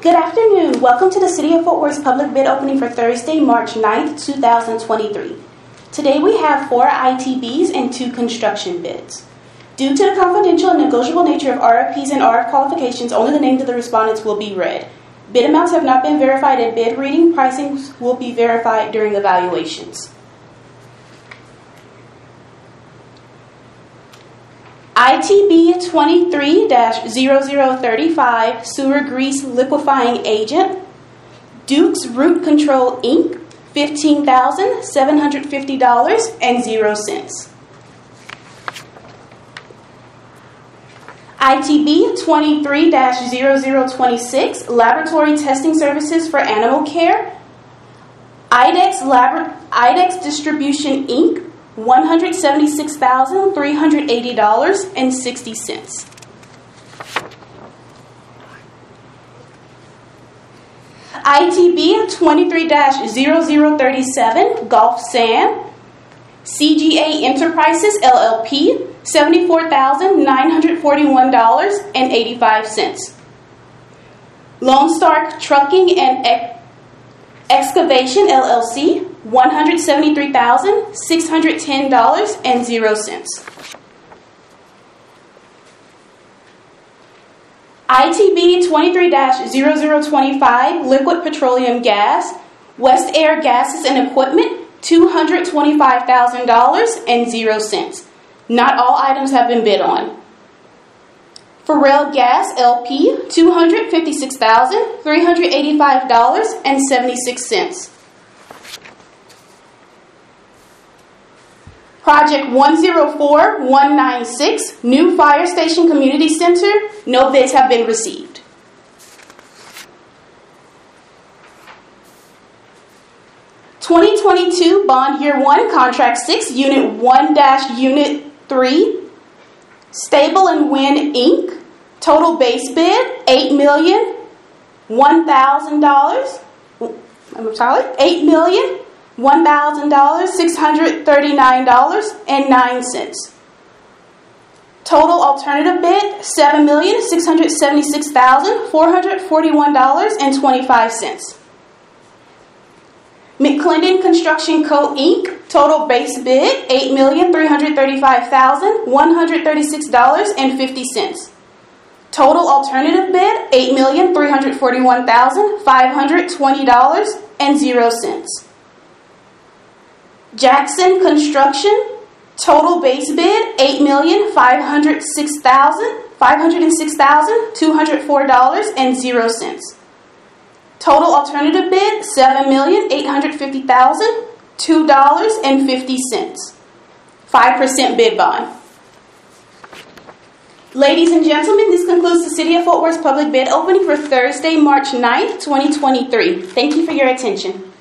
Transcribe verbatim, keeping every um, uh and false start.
Good afternoon. Welcome to the City of Fort Worth's public bid opening for Thursday, March ninth, two thousand twenty-three. Today we have four I T Bs and two construction bids. Due to the confidential and negotiable nature of R F Ps and R F qualifications, only the names of the respondents will be read. Bid amounts have not been verified at bid reading. Pricings will be verified during evaluations. I T B twenty-three dash zero zero three five Sewer Grease Liquefying Agent, Duke's Root Control Incorporated, fifteen thousand seven hundred fifty dollars and zero cents. I T B twenty-three dash zero zero two six Laboratory Testing Services for Animal Care, IDEX, Labor- IDEX Distribution Incorporated, one hundred seventy-six thousand three hundred eighty dollars and sixty cents. I T B twenty-three dash zero zero three seven Gulf Sand, C G A Enterprises L L P, seventy-four thousand nine hundred forty-one dollars and eighty-five cents. Lone Star Trucking and Ex- Excavation L L C, one hundred seventy-three thousand six hundred ten dollars and zero cents. I T B twenty-three dash zero zero two five Liquid Petroleum Gas, West Air Gases and Equipment, two hundred twenty-five thousand dollars and zero cents. Not all items have been bid on. Farrell Gas L P, two hundred fifty-six thousand three hundred eighty-five dollars and seventy-six cents. Project one zero four one nine six, New Fire Station Community Center, no bids have been received. twenty twenty-two Bond Year one, Contract six, Unit one dash Unit three, Stable and Wind Incorporated, total base bid, eight million one thousand dollars. I'm sorry, eight million one thousand dollars six hundred thirty-nine dollars and nine cents. Total alternative bid, seven million six hundred seventy-six thousand four hundred forty-one dollars and twenty-five cents. McClendon Construction Co. Incorporated, total base bid, eight million three hundred thirty-five thousand one hundred thirty-six dollars and fifty cents. Total alternative bid, eight million three hundred forty-one thousand five hundred twenty dollars and zero cents. Jackson Construction, total base bid, eight million five hundred six thousand five hundred six thousand two hundred four dollars and zero cents. Total alternative bid, seven million eight hundred fifty thousand two dollars and fifty cents. five percent bid bond. Ladies and gentlemen, this concludes the City of Fort Worth's public bid opening for Thursday, March ninth, twenty twenty-three. Thank you for your attention.